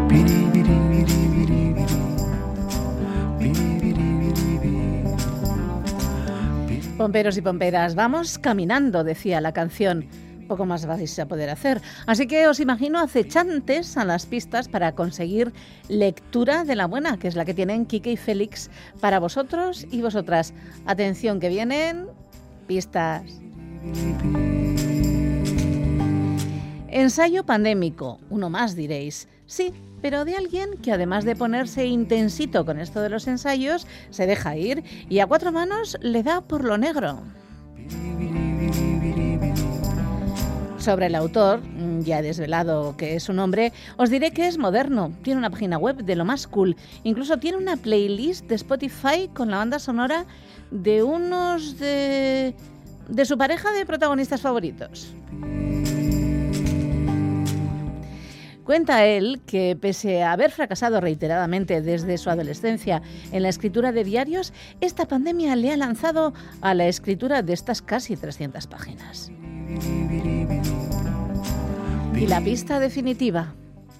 Pomperos y pomperas, vamos caminando, decía la canción. Poco más vais a poder hacer. Así que os imagino acechantes a las pistas para conseguir lectura de la buena, que es la que tienen Quique y Félix para vosotros y vosotras. Atención, que vienen pistas. Ensayo pandémico, uno más diréis. Sí, pero de alguien que además de ponerse intensito con esto de los ensayos, se deja ir y a cuatro manos le da por lo negro. Sobre el autor, ya he desvelado que es un hombre, os diré que es moderno, tiene una página web de lo más cool, incluso tiene una playlist de Spotify con la banda sonora de unos de su pareja de protagonistas favoritos. Cuenta él que, pese a haber fracasado reiteradamente desde su adolescencia en la escritura de diarios, esta pandemia le ha lanzado a la escritura de estas casi 300 páginas. Y la pista definitiva.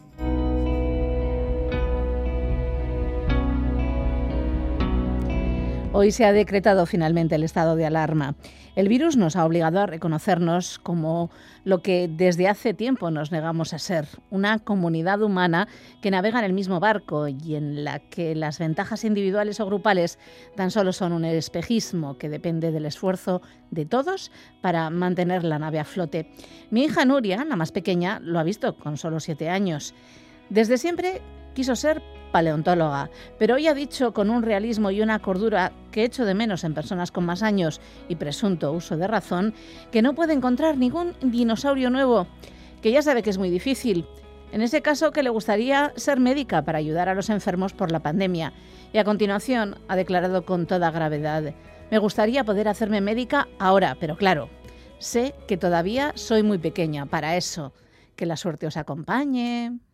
Hoy se ha decretado finalmente el estado de alarma. El virus nos ha obligado a reconocernos como lo que desde hace tiempo nos negamos a ser, una comunidad humana que navega en el mismo barco y en la que las ventajas individuales o grupales tan solo son un espejismo que depende del esfuerzo de todos para mantener la nave a flote. Mi hija Nuria, la más pequeña, lo ha visto con solo 7 años. Desde siempre quiso ser paleontóloga, pero hoy ha dicho con un realismo y una cordura que echo de menos en personas con más años y presunto uso de razón, que no puede encontrar ningún dinosaurio nuevo, que ya sabe que es muy difícil. En ese caso, que le gustaría ser médica para ayudar a los enfermos por la pandemia. Y a continuación ha declarado con toda gravedad: me gustaría poder hacerme médica ahora, pero claro, sé que todavía soy muy pequeña para eso. Que la suerte os acompañe.